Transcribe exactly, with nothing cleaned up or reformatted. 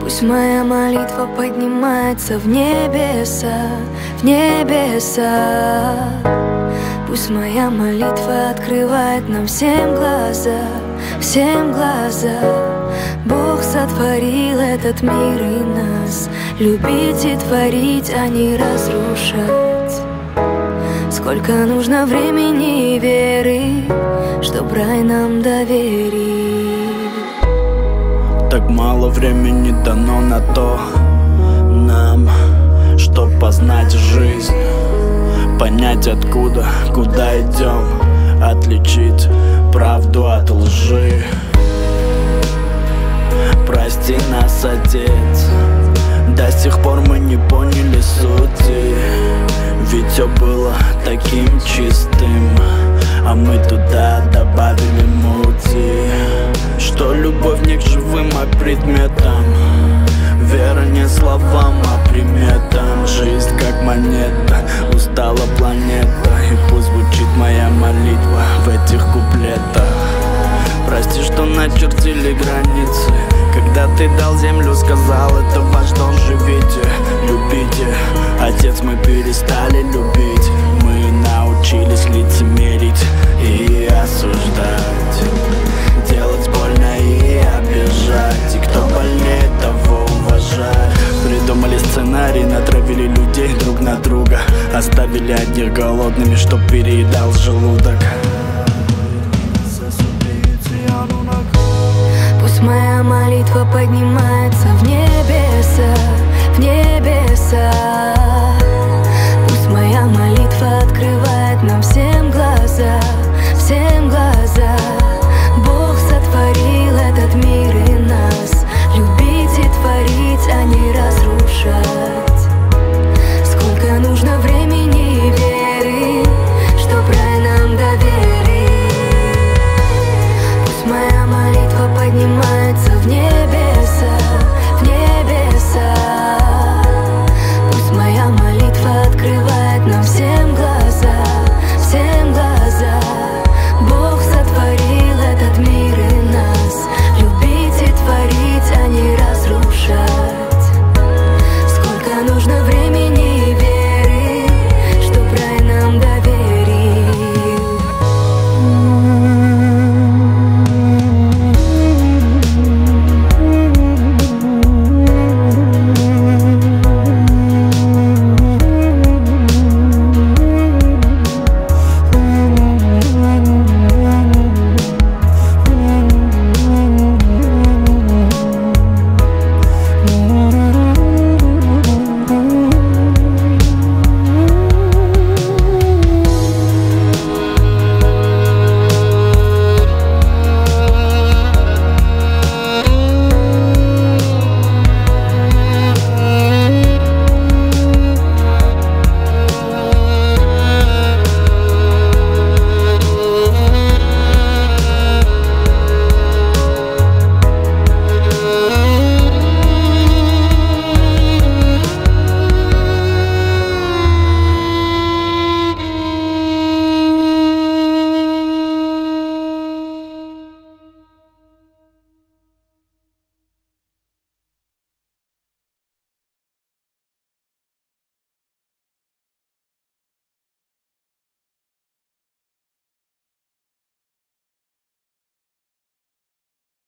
Пусть моя молитва поднимается в небеса, в небеса. Пусть моя молитва открывает нам всем глаза, всем глаза. Бог сотворил этот мир и нас любить и творить, а не разрушать. Сколько нужно времени и веры, чтоб рай нам доверить. Так мало времени дано на то нам, чтоб познать жизнь, понять откуда, куда идем, отличить правду от лжи. Прости нас, Отец, до сих пор мы не поняли сути. Ведь все было таким чистым, а мы туда добавили мути. Что любовь не к живым, а к предметам, вера не словам, а приметам. Жизнь как монета, устала планета, и пусть звучит моя молитва в этих куплетах. Прости, что начертили границы, когда ты дал землю, сказал, это ваш дом, живите, любите. Отец, мы перестали любить, мы научились лицемерить и осуждать, делать больно и обижать, и кто больнее, того уважать. Придумали сценарий, натравили людей друг на друга, оставили одних голодными, чтоб переедал желудок. Пусть моя молитва поднимается в небеса, в небеса. Пусть моя молитва открывает нам все